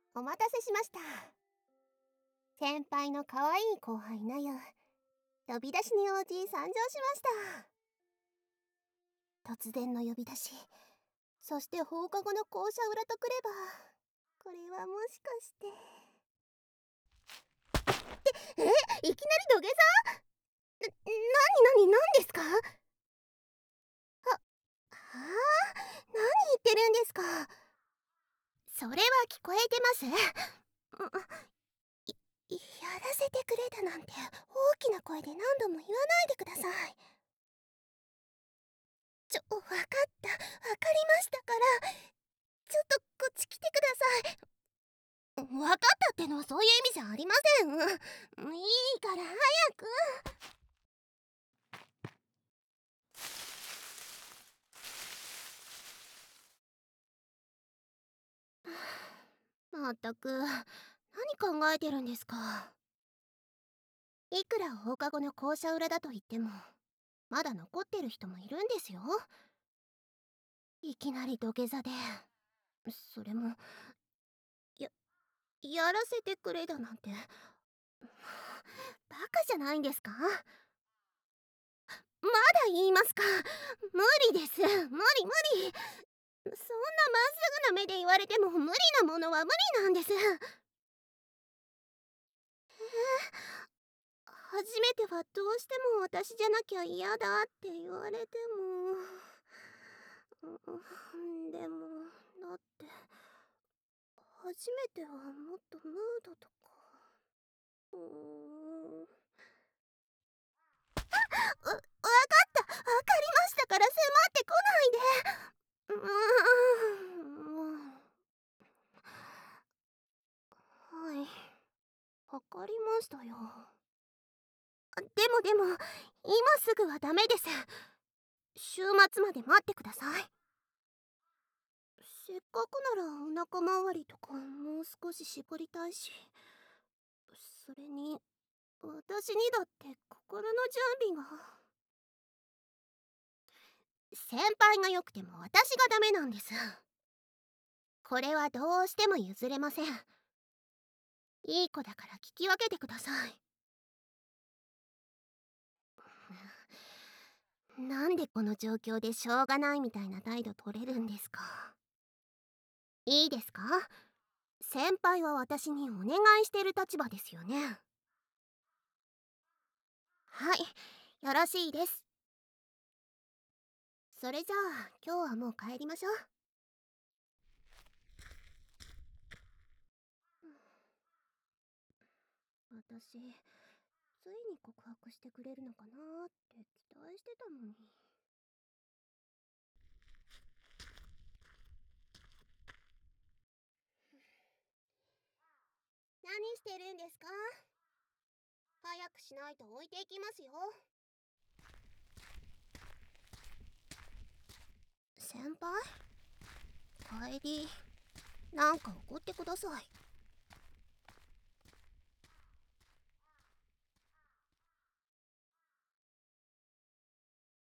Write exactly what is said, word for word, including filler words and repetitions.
お待たせしました。先輩の可愛い後輩なよ。呼び出しに応じ参上しました。突然の呼び出し、そして放課後の校舎裏とくれば、これはもしかしてってえ、いきなり土下座？な、なになになんですか？は、はあ、何言ってるんですか？それは聞こえてます。い、やらせてくれだなんて大きな声で何度も言わないでください。ちょ、わかった、わかりましたから、ちょっとこっち来てください。わかったってのはそういう意味じゃありません。いいから早く。まったく、何考えてるんですか。いくら放課後の校舎裏だと言っても、まだ残ってる人もいるんですよ。いきなり土下座で、それも、や、やらせてくれだなんて、バカじゃないんですか？まだ言いますか？無理です。無理無理。そんなまっすぐな目で言われても無理なものは無理なんです。初めてはどうしても私じゃなきゃ嫌だって言われても、でもだって初めてはもっとムードとか、うーん、わ、分かった、分かりましたから迫ってこないで。うーん、はい、分かりましたよ。でもでも今すぐはダメです。週末まで待ってください。せっかくならお腹周りとかもう少し絞りたいし、それに私にだって心の準備が。先輩が良くても私がダメなんです。これはどうしても譲れません。いい子だから聞き分けてください。なんでこの状況でしょうがないみたいな態度取れるんですか？いいですか？先輩は私にお願いしてる立場ですよね。はい、よろしいです。それじゃあ今日はもう帰りましょう。私、ついに告白してくれるのかなーって期待してたのに。何してるんですか？早くしないと置いていきますよ。先輩？帰り、なんか怒ってください。